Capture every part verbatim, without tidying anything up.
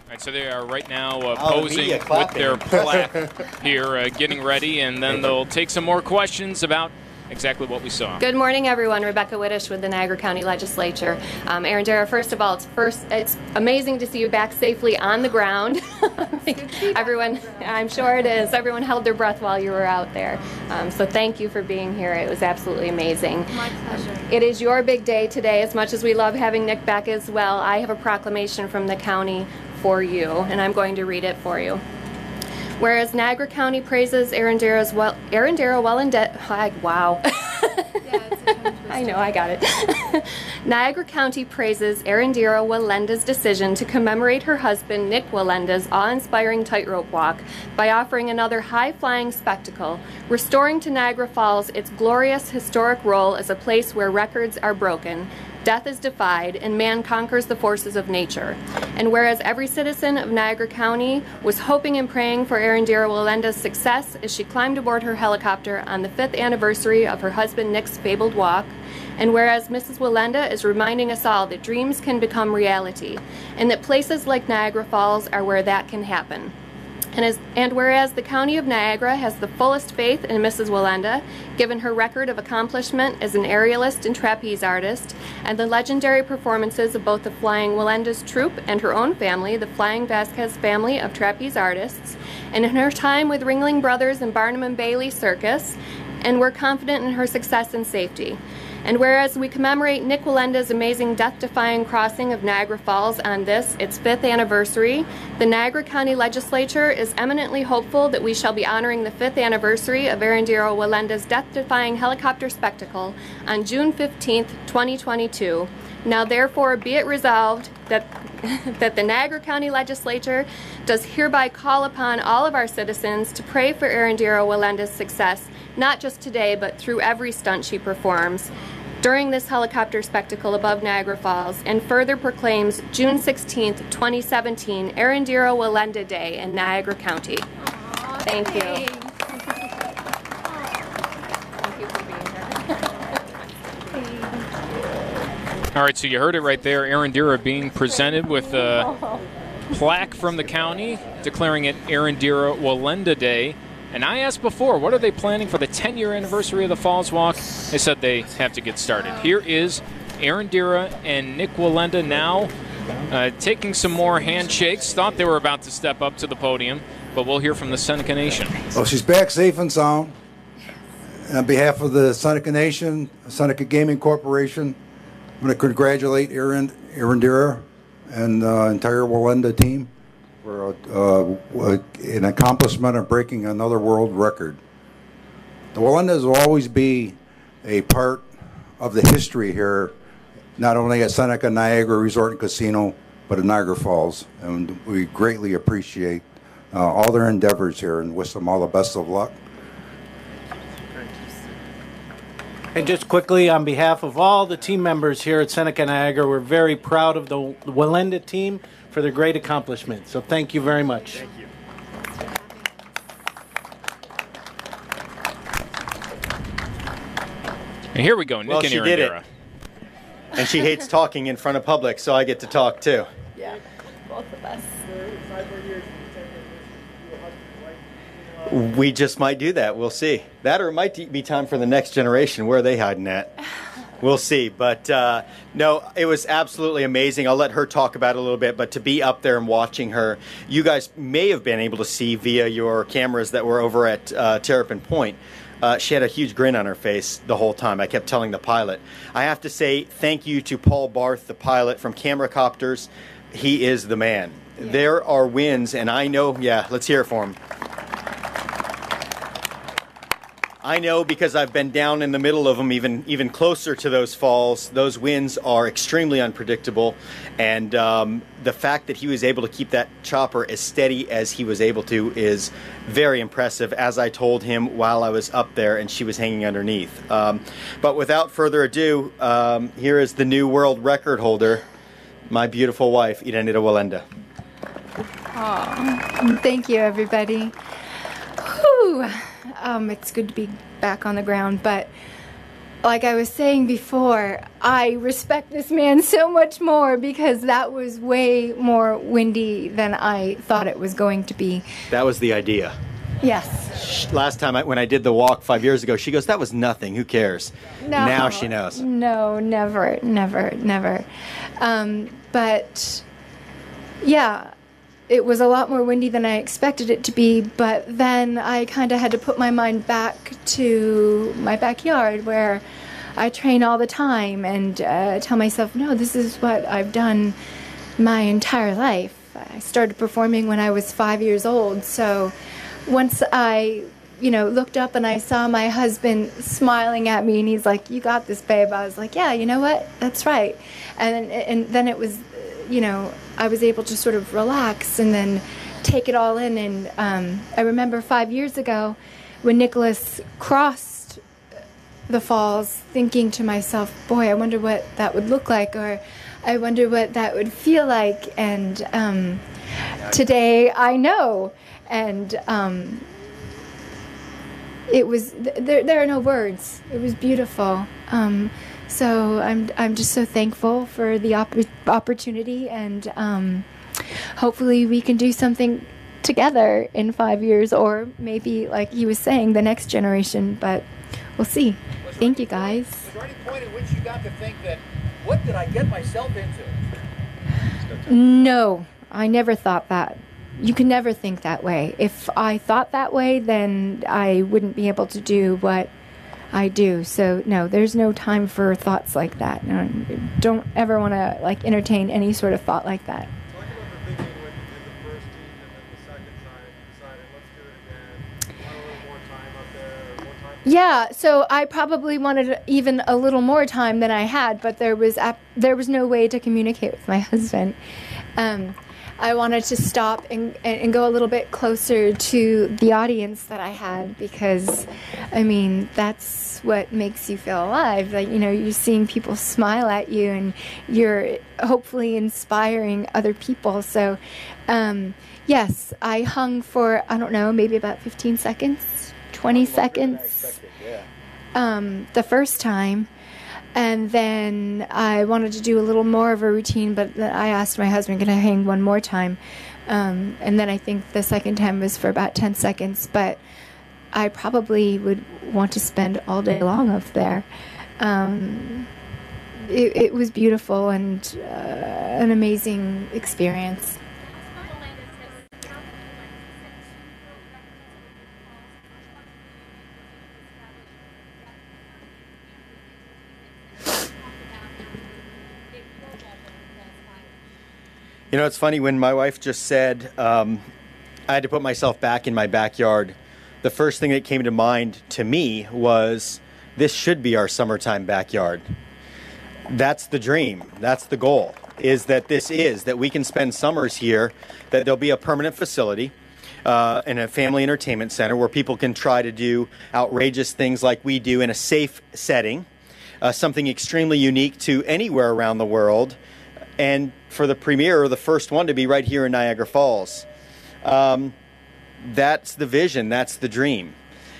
All right, so they are right now uh, Oh, posing media with clapping. their plaque here, uh, getting ready, and then they'll take some more questions about exactly what we saw. Good morning, everyone. Rebecca Widdish with the Niagara County Legislature. Um, Arundara, first of all, it's first. It's amazing to see you back safely on the ground. Everyone, I'm sure it is. Everyone held their breath while you were out there. Um, so thank you for being here. It was absolutely amazing. My pleasure. Um, it is your big day today. As much as we love having Nick back as well, I have a proclamation from the county for you, and I'm going to read it for you. Whereas Niagara County praises Arundara's well, Arundara Welland. Wow. Yeah, it's a tongue twister. I know, I got it. Niagara County praises Arundara Walenda's decision to commemorate her husband Nick Walenda's awe-inspiring tightrope walk by offering another high-flying spectacle, restoring to Niagara Falls its glorious historic role as a place where records are broken, death is defied, and man conquers the forces of nature. And whereas every citizen of Niagara County was hoping and praying for Arundara Walenda's success as she climbed aboard her helicopter on the fifth anniversary of her husband Nick's fabled walk, and whereas Missus Walenda is reminding us all that dreams can become reality, and that places like Niagara Falls are where that can happen. And, as, and whereas the County of Niagara has the fullest faith in Missus Walenda, given her record of accomplishment as an aerialist and trapeze artist, and the legendary performances of both the Flying Walenda's troupe and her own family, the Flying Vasquez family of trapeze artists, and in her time with Ringling Brothers and Barnum and Bailey Circus, and we're confident in her success and safety. And whereas we commemorate Nick Walenda's amazing death-defying crossing of Niagara Falls on this, its fifth anniversary, the Niagara County Legislature is eminently hopeful that we shall be honoring the fifth anniversary of Arundara Walenda's death-defying helicopter spectacle on June fifteenth, twenty twenty-two. Now therefore be it resolved that, that the Niagara County Legislature does hereby call upon all of our citizens to pray for Arundara Walenda's success, not just today, but through every stunt she performs during this helicopter spectacle above Niagara Falls, and further proclaims June sixteenth, twenty seventeen, Arundara Walenda Day in Niagara County. Aw, Thank you. thanks. Thank you for being here. All right, so you heard it right there. Arundara being presented with a plaque from the county declaring it Arundara Walenda Day. And I asked before, what are they planning for the ten-year anniversary of the Falls Walk? They said they have to get started. Here is Arundara and Nick Walenda now uh, taking some more handshakes. Thought they were about to step up to the podium, but we'll hear from the Seneca Nation. Well, she's back safe and sound. On behalf of the Seneca Nation, Seneca Gaming Corporation, I'm going to congratulate Arund- Arundara and the entire Walenda team for uh, an accomplishment of breaking another world record. The Walendas will always be a part of the history here, not only at Seneca Niagara Resort and Casino, but at Niagara Falls. And we greatly appreciate uh, all their endeavors here and wish them all the best of luck. And just quickly, on behalf of all the team members here at Seneca Niagara, we're very proud of the Walenda team for their great accomplishment. So thank you very much. Thank you. And here we go, Nick Well, and she did it. Arundara. And she hates talking in front of public, so I get to talk too. Yeah, both of us. We just might do that. We'll see. That or it might be time for the next generation. Where are they hiding at? We'll see. But uh, no, it was absolutely amazing. I'll let her talk about it a little bit. But to be up there and watching her, you guys may have been able to see via your cameras that were over at uh, Terrapin Point. Uh, she had a huge grin on her face the whole time. I kept telling the pilot. I have to say thank you to Paul Barth, the pilot from Camera Copters. He is the man. Yeah. There are winds, and I know, yeah, let's hear it for him. I know because I've been down in the middle of them, even even closer to those falls. Those winds are extremely unpredictable, and um, the fact that he was able to keep that chopper as steady as he was able to is very impressive, as I told him while I was up there and she was hanging underneath. Um, but without further ado, um, here is the new world record holder, my beautiful wife, Arundara Walenda. Aw, thank you, everybody. Whew. Um, it's good to be back on the ground, but like I was saying before, I respect this man so much more because that was way more windy than I thought it was going to be. That was the idea. Yes. Last time I, when I did the walk five years ago, she goes, that was nothing. Who cares? No. Now she knows. No, never, never, never. Um, but, yeah, it was a lot more windy than I expected it to be, but then I kind of had to put my mind back to my backyard where I train all the time and uh, tell myself, no, this is what I've done my entire life. I started performing when I was five years old, so once I, you know, looked up and I saw my husband smiling at me and he's like, you got this, babe. I was like, yeah, you know what? That's right. And, and then it was, you know, I was able to sort of relax and then take it all in. And um, I remember five years ago when Nicholas crossed the falls, thinking to myself, boy, I wonder what that would look like, or I wonder what that would feel like. And um, today I know. And um, it was, th- there, there are no words. It was beautiful. Um, So I'm I'm just so thankful for the opp- opportunity, and um, hopefully we can do something together in five years, or maybe, like he was saying, the next generation. But we'll see. Thank you, guys. Was there any point in which you got to think that, what did I get myself into? No, I never thought that. You can never think that way. If I thought that way, then I wouldn't be able to do what I do. So no, there's no time for thoughts like that. No, don't ever want to like entertain any sort of thought like that. Talk about the thinking when you did the first team and then the second time you decided, let's do it again. Want a little more time up there, more time? Yeah, so I probably wanted even a little more time than I had, but there was ap- there was no way to communicate with my husband. Um, I wanted to stop and, and go a little bit closer to the audience that I had, because, I mean, that's what makes you feel alive. Like, you know, you're seeing people smile at you and you're hopefully inspiring other people. So, um, yes, I hung for, I don't know, maybe about fifteen seconds, twenty seconds um, the first time. And then I wanted to do a little more of a routine, but then I asked my husband, can I hang one more time? Um, and then I think the second time was for about ten seconds, but I probably would want to spend all day long up there. Um, it, it was beautiful and uh, an amazing experience. You know, it's funny, when my wife just said um, I had to put myself back in my backyard, the first thing that came to mind to me was, this should be our summertime backyard. That's the dream. That's the goal, is that this is, that we can spend summers here, that there'll be a permanent facility uh, and a family entertainment center where people can try to do outrageous things like we do in a safe setting, uh, something extremely unique to anywhere around the world, and for the premiere, or the first one, to be right here in Niagara Falls. Um, that's the vision. That's the dream.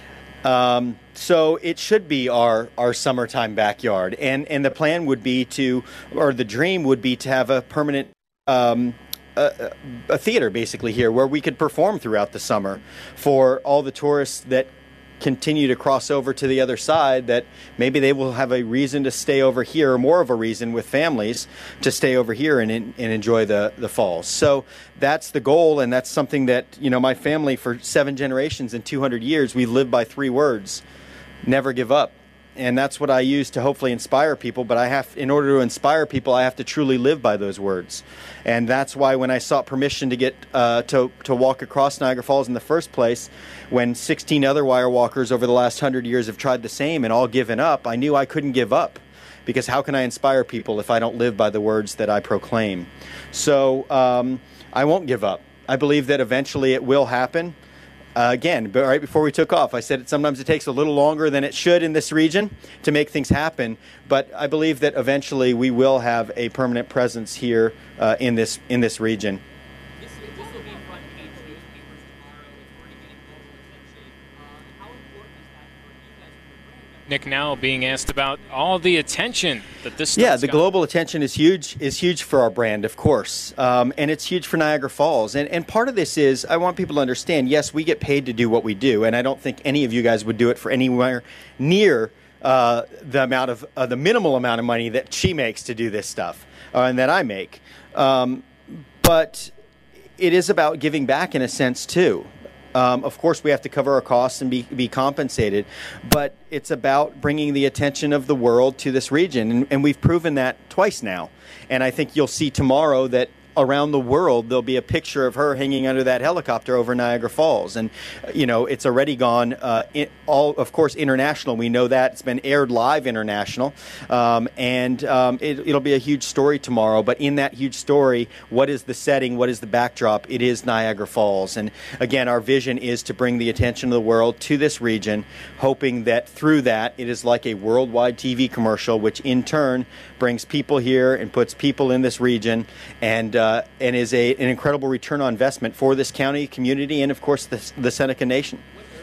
Um, so it should be our, our summertime backyard. And, and the plan would be to, or the dream would be to have a permanent um, a, a theater basically here where we could perform throughout the summer for all the tourists that continue to cross over to the other side, that maybe they will have a reason to stay over here, or more of a reason with families to stay over here and, and enjoy the, the falls. So that's the goal, and that's something that, you know, my family for seven generations and two hundred years, we live by three words: never give up. And that's what I use to hopefully inspire people, but I have, in order to inspire people, I have to truly live by those words. And that's why when I sought permission to get uh, to, to walk across Niagara Falls in the first place, when sixteen other wire walkers over the last hundred years have tried the same and all given up, I knew I couldn't give up, because how can I inspire people if I don't live by the words that I proclaim? So um, I won't give up. I believe that eventually it will happen. Uh, again, but right before we took off, I said it, sometimes it takes a little longer than it should in this region to make things happen. But I believe that eventually we will have a permanent presence here uh, in this in this region. This, this will be front page newspapers tomorrow. It's already getting global attention. Um, how important is that for you guys from a brand? Nick, now being asked about all the attention that this Yeah, stuff's the got. global attention is huge. Is huge for our brand, of course, um, and it's huge for Niagara Falls. And and part of this is I want people to understand. Yes, we get paid to do what we do, and I don't think any of you guys would do it for anywhere near uh, the amount of uh, the minimal amount of money that she makes to do this stuff, uh, and that I make. Um, but it is about giving back in a sense too. Um, of course, we have to cover our costs and be, be compensated, but it's about bringing the attention of the world to this region, and, and we've proven that twice now. And I think you'll see tomorrow that around the world there'll be a picture of her hanging under that helicopter over Niagara Falls, and uh, you know it's already gone uh, in, all of course international. We know that it's been aired live international, um, and um, it, it'll be a huge story tomorrow. But in that huge story, what is the setting? What is the backdrop? It is Niagara Falls, and again, our vision is to bring the attention of the world to this region, hoping that through that it is like a worldwide T V commercial, which in turn brings people here and puts people in this region, and uh, Uh, and is a, an incredible return on investment for this county, community, and of course the, the Seneca Nation.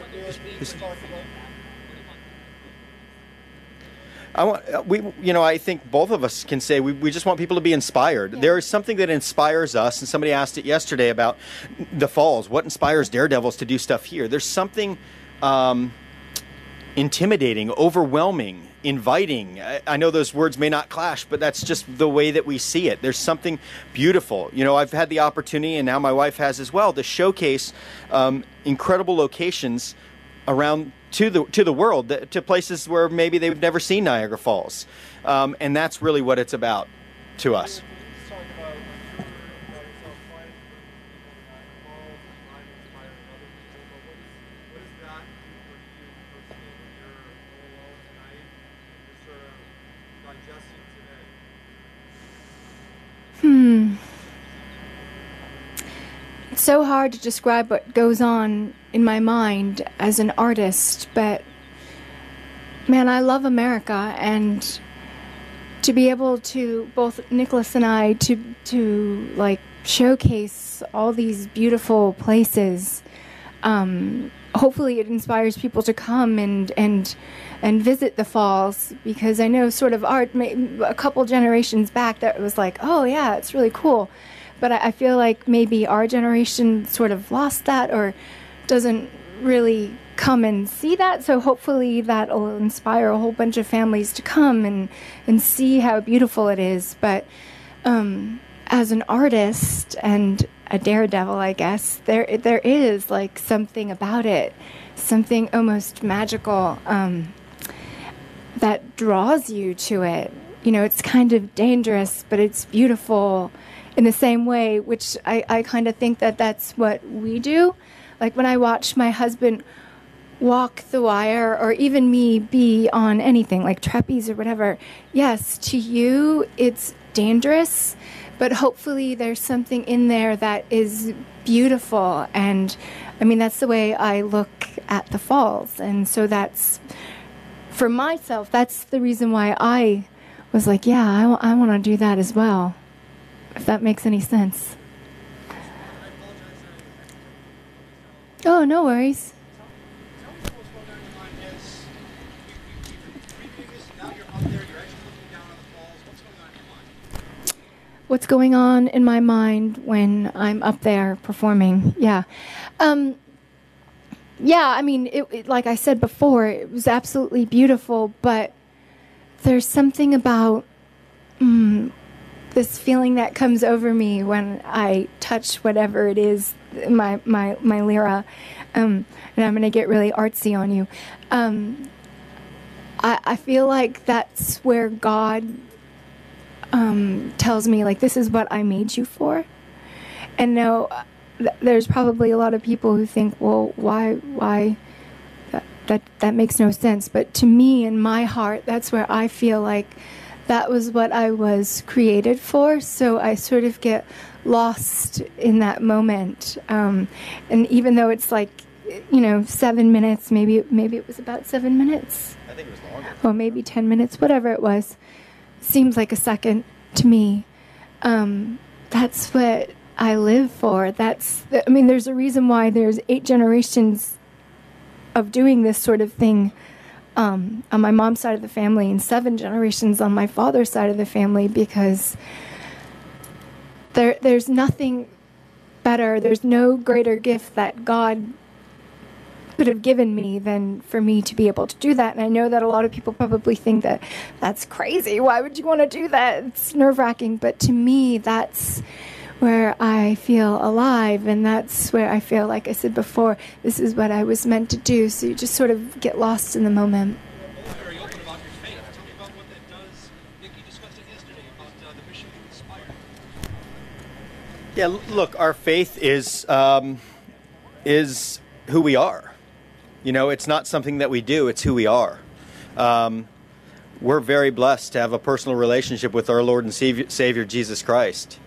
I want uh, we you know I think both of us can say we, we just want people to be inspired. Yeah. There is something that inspires us, and somebody asked it yesterday about the Falls. What inspires Daredevils to do stuff here? There's something um, intimidating, overwhelming, inviting. I, I know those words may not clash, but that's just the way that we see it. There's something beautiful. You know, I've had the opportunity, and now my wife has as well, to showcase um, incredible locations around to the to the world, to places where maybe they've never seen Niagara Falls, um, and that's really what it's about to us. Hmm. It's so hard to describe what goes on in my mind as an artist, but man, I love America, and to be able to, both Nicholas and I, to to like showcase all these beautiful places. Um, hopefully, it inspires people to come and and and visit the falls, because I know sort of art a couple generations back that was like, oh yeah, it's really cool, but I, I feel like maybe our generation sort of lost that or doesn't really come and see that. So hopefully that will inspire a whole bunch of families to come and and see how beautiful it is. But um, as an artist and a daredevil, I guess there there is like something about it, something almost magical. Um, that draws you to it. You know, it's kind of dangerous, but it's beautiful in the same way, which I, I kind of think that that's what we do. Like when I watch my husband walk the wire, or even me be on anything, like trapeze or whatever, yes, to you, it's dangerous, but hopefully there's something in there that is beautiful. And I mean, that's the way I look at the falls. And so that's, for myself, that's the reason why I was like, yeah, I, w- I want to do that as well, if that makes any sense. Oh, no worries. What's going on in my mind when I'm up there performing? Yeah. Um, Yeah, I mean, it, it, like I said before, it was absolutely beautiful, but there's something about mm, this feeling that comes over me when I touch whatever it is, my my, my lira, um, and I'm going to get really artsy on you. Um, I, I feel like that's where God um, tells me, like, this is what I made you for. And no... There's probably a lot of people who think, well, why, why, that, that that makes no sense. But to me, in my heart, that's where I feel like that was what I was created for. So I sort of get lost in that moment. Um, and even though it's like, you know, seven minutes, maybe maybe it was about seven minutes. I think it was longer. Or maybe ten minutes, whatever it was. Seems like a second to me. Um, that's what I live for. That's, I mean, there's a reason why there's eight generations of doing this sort of thing um, on my mom's side of the family and seven generations on my father's side of the family, because there there's nothing better, there's no greater gift that God could have given me than for me to be able to do that. And I know that a lot of people probably think that that's crazy. Why would you want to do that? It's nerve-wracking. But to me, that's where I feel alive, and that's where I feel, like I said before, this is what I was meant to do. So you just sort of get lost in the moment. Very open about your faith. Tell me about what that does. Nick, you discussed it yesterday about uh, the mission to inspire. Yeah, l- look, our faith is um, is who we are. You know, it's not something that we do, it's who we are. Um, we're very blessed to have a personal relationship with our Lord and Savior, Savior Jesus Christ.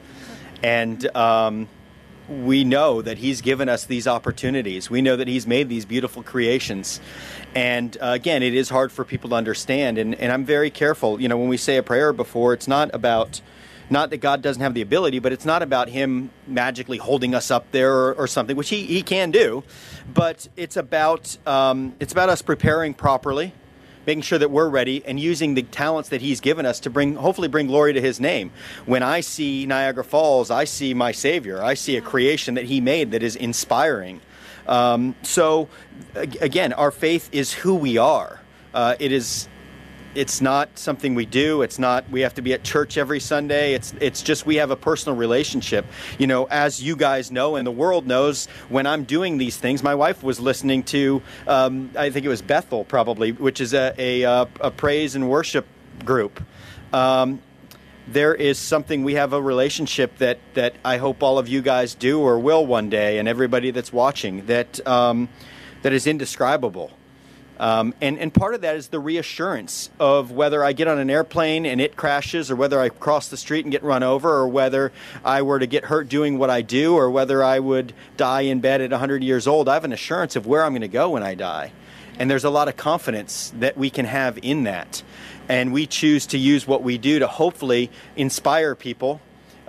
And um, we know that He's given us these opportunities. We know that He's made these beautiful creations. And uh, again, it is hard for people to understand. And, and I'm very careful. You know, when we say a prayer before, it's not about, not that God doesn't have the ability, but it's not about Him magically holding us up there or, or something, which he, he can do. But it's about um, it's about us preparing properly, making sure that we're ready, and using the talents that He's given us to bring, hopefully bring glory to His name. When I see Niagara Falls, I see my Savior. I see a creation that He made that is inspiring. Um, so, again, our faith is who we are. Uh, it is. It's not something we do. It's not we have to be at church every Sunday. It's it's just we have a personal relationship. You know, as you guys know and the world knows, when I'm doing these things, my wife was listening to, um, I think it was Bethel probably, which is a, a, a praise and worship group. Um, there is something, we have a relationship that, that I hope all of you guys do or will one day, and everybody that's watching, that um, that is indescribable. Um, and, and part of that is the reassurance of whether I get on an airplane and it crashes, or whether I cross the street and get run over, or whether I were to get hurt doing what I do, or whether I would die in bed at one hundred years old. I have an assurance of where I'm going to go when I die. And there's a lot of confidence that we can have in that. And we choose to use what we do to hopefully inspire people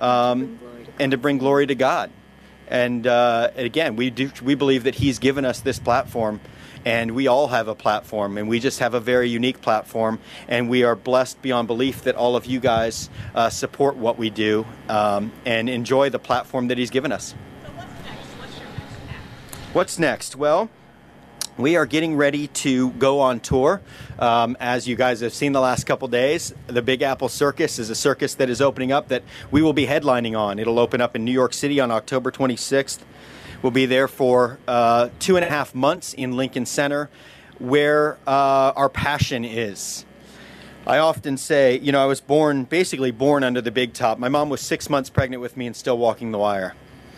um, and to bring glory to God. And uh, again, we do we believe that He's given us this platform. And we all have a platform, and we just have a very unique platform, and we are blessed beyond belief that all of you guys uh, support what we do um, and enjoy the platform that He's given us. So what's next? What's your next step? What's next? Well, we are getting ready to go on tour. Um, as you guys have seen the last couple days, the Big Apple Circus is a circus that is opening up that we will be headlining on. It'll open up in New York City on October twenty-sixth. We'll be there for uh, two and a half months in Lincoln Center, where uh, our passion is. I often say, you know, I was born, basically born under the big top. My mom was six months pregnant with me and still walking the wire.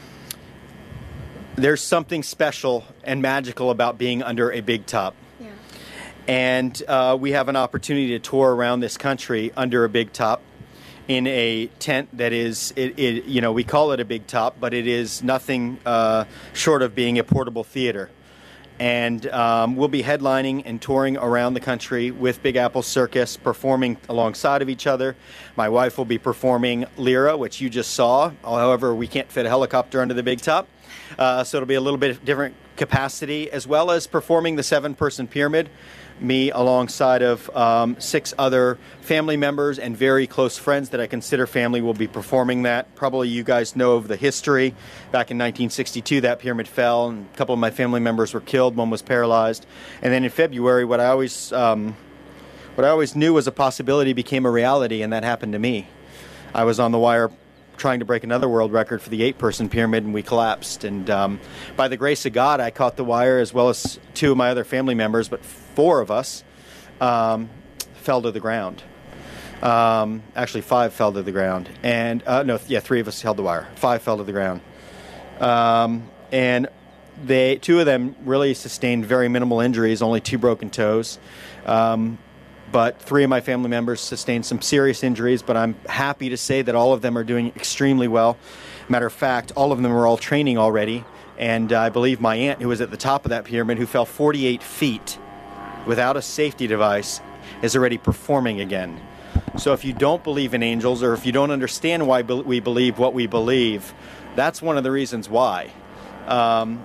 There's something special and magical about being under a big top. Yeah. And uh, we have an opportunity to tour around this country under a big top, in a tent that is, it, it, you know, we call it a big top, but it is nothing uh, short of being a portable theater. And um, we'll be headlining and touring around the country with Big Apple Circus, performing alongside of each other. My wife will be performing Lyra, which you just saw. However, we can't fit a helicopter under the big top. Uh, so it'll be a little bit different capacity, as well as performing the seven-person pyramid. Me alongside of um, six other family members and very close friends that I consider family will be performing that. Probably you guys know of the history. Back in nineteen sixty-two, that pyramid fell, and a couple of my family members were killed. One was paralyzed. And then in February, what I always um, what I always knew was a possibility became a reality, and that happened to me. I was on the wire trying to break another world record for the eight-person pyramid, and we collapsed. And um, by the grace of God, I caught the wire, as well as two of my other family members, but four of us um, fell to the ground. Um, actually, five fell to the ground. And, uh, no, yeah, three of us held the wire. Five fell to the ground. Um, and they, two of them really sustained very minimal injuries, only two broken toes. Um, But three of my family members sustained some serious injuries, but I'm happy to say that all of them are doing extremely well. Matter of fact, all of them are all training already, and uh, I believe my aunt, who was at the top of that pyramid, who fell forty-eight feet without a safety device, is already performing again. So if you don't believe in angels, or if you don't understand why we believe what we believe, that's one of the reasons why. Um,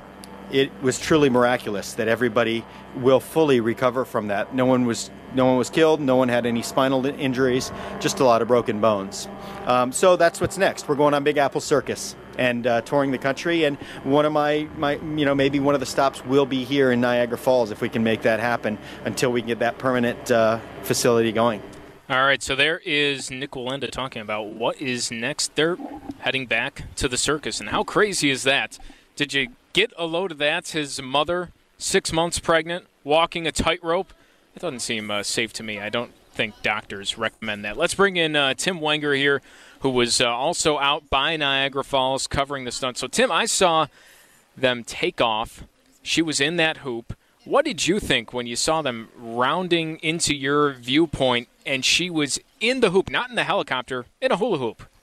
it was truly miraculous that everybody will fully recover from that. No one was no one was killed. No one had any spinal injuries. Just a lot of broken bones. Um, so that's what's next. We're going on Big Apple Circus and uh, touring the country. And one of my, my, you know, maybe one of the stops will be here in Niagara Falls if we can make that happen until we can get that permanent uh, facility going. All right, so there is Nick Wallenda talking about what is next. They're heading back to the circus, and how crazy is that? Did you get a load of that? His mother, six months pregnant, walking a tightrope. It doesn't seem uh, safe to me. I don't think doctors recommend that. Let's bring in uh, Tim Wenger here, who was uh, also out by Niagara Falls covering the stunt. So, Tim, I saw them take off. She was in that hoop. What did you think when you saw them rounding into your viewpoint and she was in the hoop, not in the helicopter, in a hula hoop?